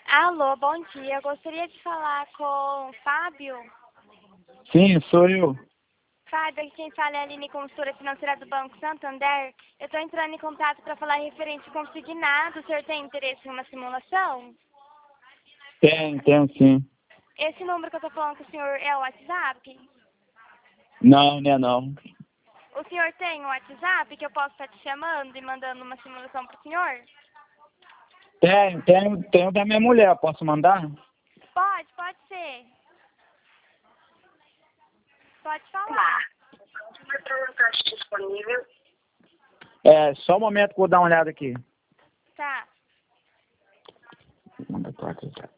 Alô, bom dia. Eu gostaria de falar com o Fábio. Sim, sou eu. Fábio, aqui quem fala é a Aline, consultora financeira do Banco Santander. Eu estou entrando em contato para falar referente consignado. O senhor tem interesse em uma simulação? Tenho sim. Esse número que eu estou falando com o senhor é o WhatsApp? Não, né não. O senhor tem um WhatsApp que eu posso estar te chamando e mandando uma simulação para o senhor? Tenho da minha mulher, posso mandar? Pode ser. Pode falar. Está disponível. Só um momento que eu vou dar uma olhada aqui. Tá. Manda pro WhatsApp.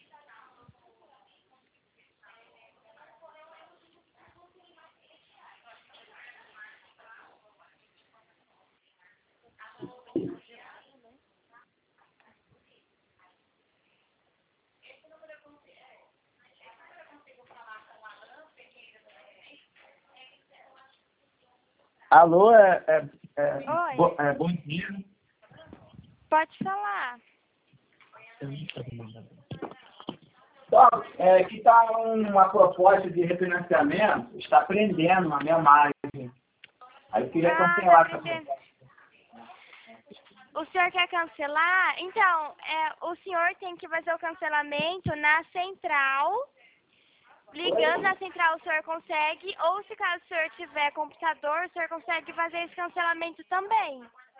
Alô, Oi. bom dia. Pode falar. Aqui está uma proposta de refinanciamento, está prendendo na minha margem. Aí eu queria cancelar essa proposta. O senhor quer cancelar? Então, o senhor tem que fazer o cancelamento na central. Ligando na central o senhor consegue, ou se caso o senhor tiver computador, o senhor consegue fazer esse cancelamento também.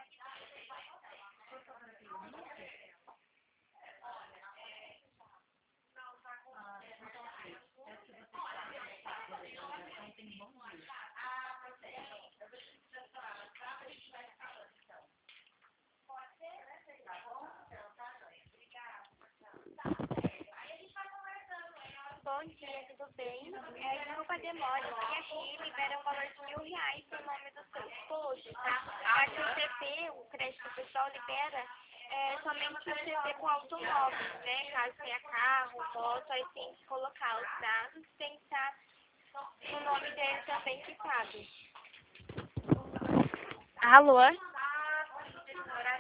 Bom dia, tudo bem? Desculpa a demora, e aqui libera um valor de R$ 1.000 no nome do seu esposo, tá? Mas o CP, o crédito pessoal, libera somente o CP com automóveis, né? Caso tenha carro, moto, aí tem que colocar os dados, tem que estar no nome dele também quitado. Alô?